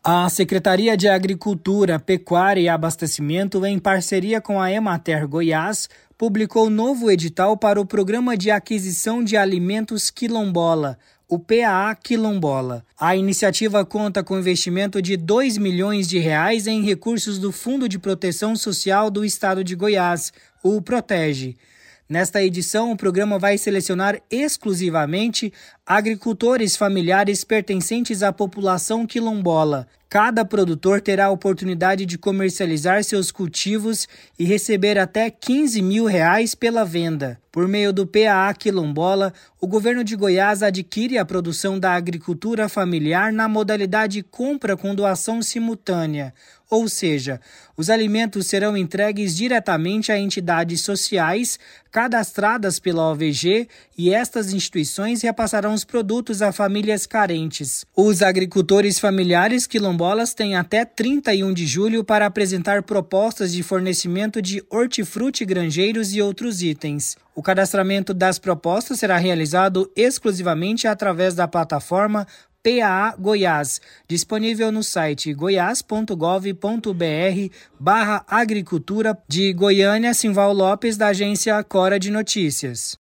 A Secretaria de Agricultura, Pecuária e Abastecimento, em parceria com a Emater Goiás, publicou novo edital para o Programa de Aquisição de Alimentos Quilombola, o PAA Quilombola. A iniciativa conta com investimento de R$ 2 milhões em recursos do Fundo de Proteção Social do Estado de Goiás, o Protege. Nesta edição, o programa vai selecionar exclusivamente agricultores familiares pertencentes à população quilombola. Cada produtor terá a oportunidade de comercializar seus cultivos e receber até R$ 15 mil pela venda. Por meio do PAA Quilombola, o governo de Goiás adquire a produção da agricultura familiar na modalidade compra com doação simultânea, ou seja, os alimentos serão entregues diretamente a entidades sociais cadastradas pela OVG e estas instituições repassarão os produtos a famílias carentes. Os agricultores familiares quilombolas têm até 31 de julho para apresentar propostas de fornecimento de hortifruti grangeiros e outros itens. O cadastramento das propostas será realizado exclusivamente através da plataforma PAA Goiás, disponível no site goiás.gov.br/agricultura. De Goiânia, Simval Lopes, da agência Cora de Notícias.